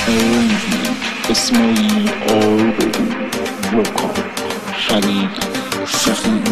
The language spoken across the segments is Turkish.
arrangement İsmail Ağabey, vokal Halil Şahin.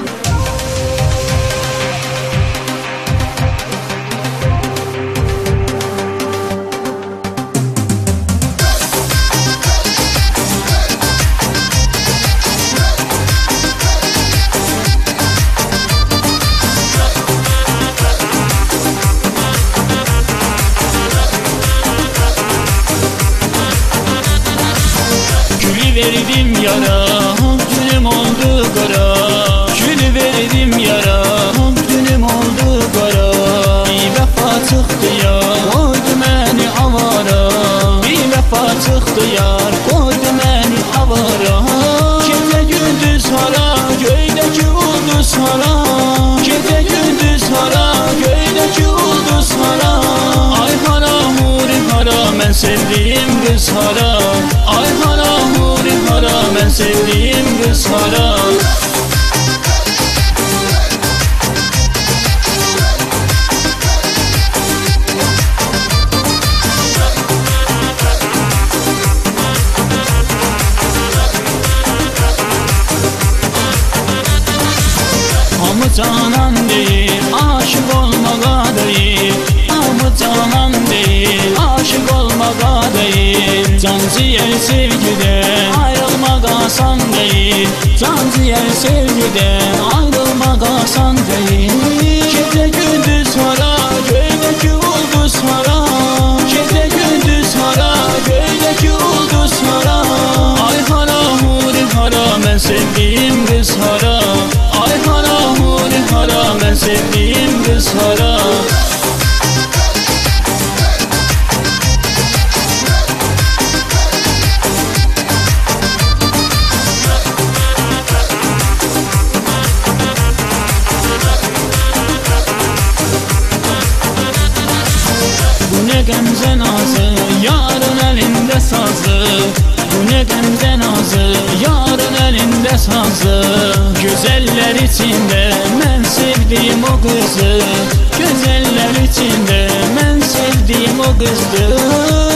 Verdim yara, dünüm oldu kara. Gül verdim yara, dünüm oldu kara. Bir vefa çıktı yar, koydu beni avara. Bir vefa çıktı yar, koydu beni avara. Gece gündüz hara, göydeki ulduz hara. Gece gündüz hara, göydeki ulduz hara. Ay hara huri hara, ben sevdiğim kız hara. Ay hara huri hara, ben sevdiğim kız hara. Amı canan değil, aşık olmağa değil. Amı canan değil, aşık olmağa değil. Can ciğer sevgiden ayrılmak asan değil. Can ciğer sevgiden ayrılmak asan değil. Gece gündüz hara, göydeki ulduz hara. Gece gündüz hara, göydeki ulduz hara. Ay hara huri hara, ben sevdiğim kız hara. Ay hara huri hara, ben sevdiğim kız hara. Bu ne Gamze nazı, yarın elinde sazı. Bu ne Gamze nazı, yarın elinde sazı. Güzeller içinde ben sevdiğim o kızı. Güzeller içinde ben sevdiğim o kızdı.